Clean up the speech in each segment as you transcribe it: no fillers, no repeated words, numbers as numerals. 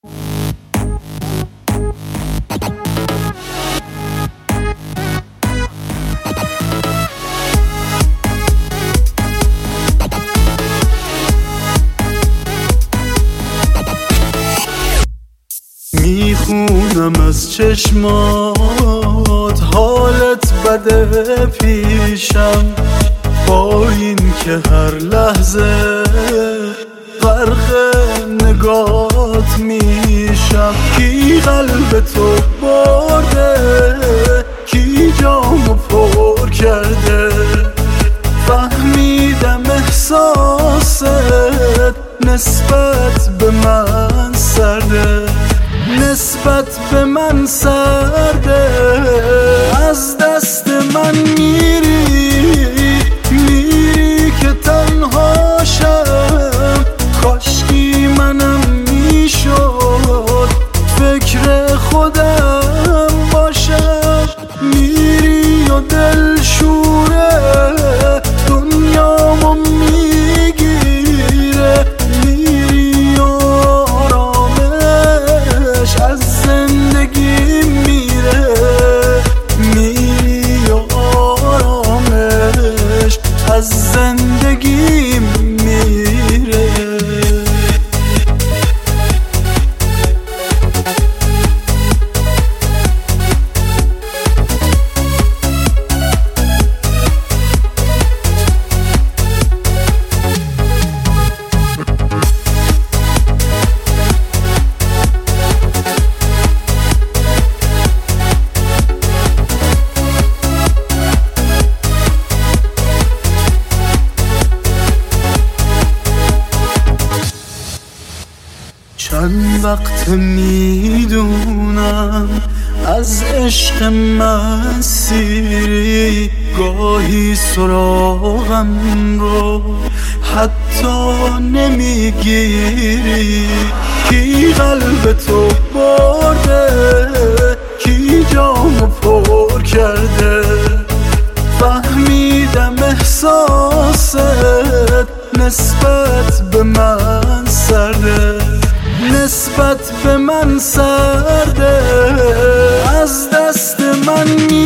میخونم از چشمات حالت بده پیشم، با این که هر لحظه غرق نگات میشم. کی قلب تو برده، کی جامو پر کرده، فهمیدم احساست نسبت به من سرده، نسبت به من سرده. از دست من میری که تنها شم، کاشکی منم میشد فکر خودم باشم. میری و دل شوره دنیامو میگیره، میری و آرامش از زندگی میره، میری و آرامش از زندگی میره. چند وقت میدونم از عشق مسیری، گاهی سراغم رو حتی نمیگیری. کی قلب تو برده، کی جامو پر کرده، فهمیدم احساست نسبت به من سرده، نسبت به من سرده. از دست من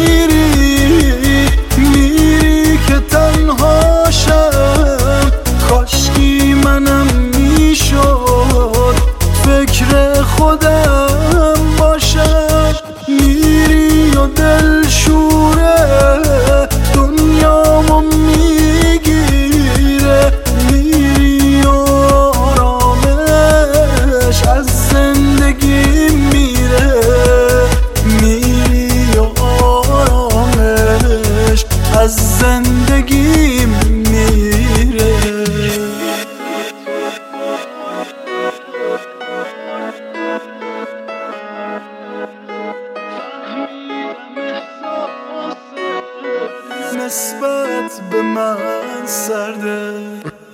میری که تنها شم، کاشکی منم میشد فکر خودم باشم. میری و دل شوره دنیامو میگیره، میری و آرامش از زندگی میره، میری و آرامش از زندگی میره. نسبت به من سرده.